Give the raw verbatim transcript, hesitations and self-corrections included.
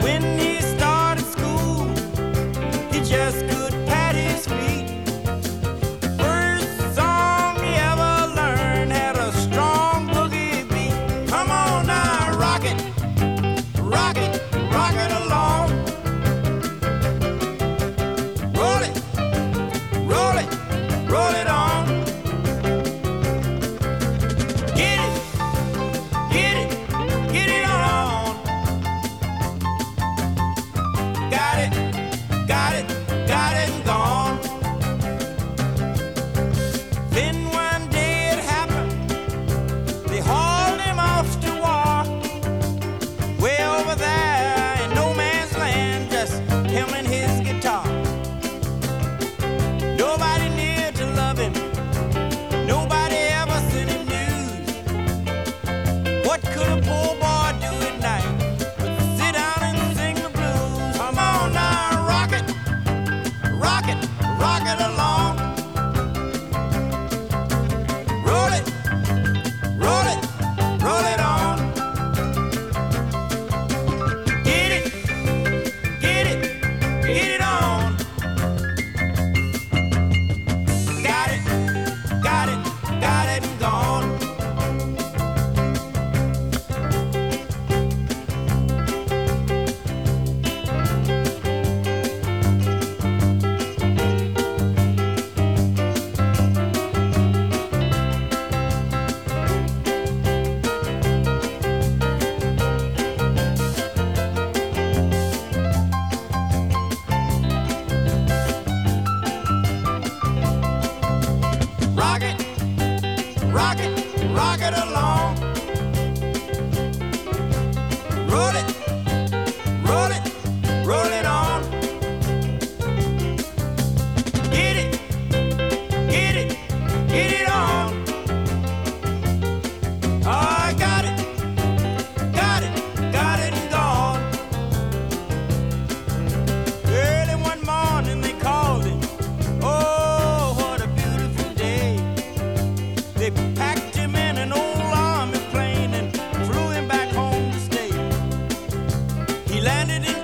When he started school, he just could pat his feet. First song he ever learned had a strong boogie beat. Come on now, rock it, rock it, rock it along. Roll it, roll it, roll it on. Get it, get it, get it on. Got it, got it, got it and gone. Then one day it happened, they hauled him off to war. Way over there in no man's land, just him and his guitar. Nobody near to love him, nobody ever sent him news. What could a poor boy do at night but sit down and sing the blues? Come on now, rock it, rock it, rock it along. Roll it, roll it, roll it on. Get it, get it, get it on. Got it, got it, got it and gone. Rock it, rock it, rock it along. Roll it, roll it, roll it on. Get it, get it, get it on. Oh, I got it, got it, got it and gone. Early one morning they called him. Oh, what a beautiful day. They packed him in an old army plane and flew him back home to stay. He landed in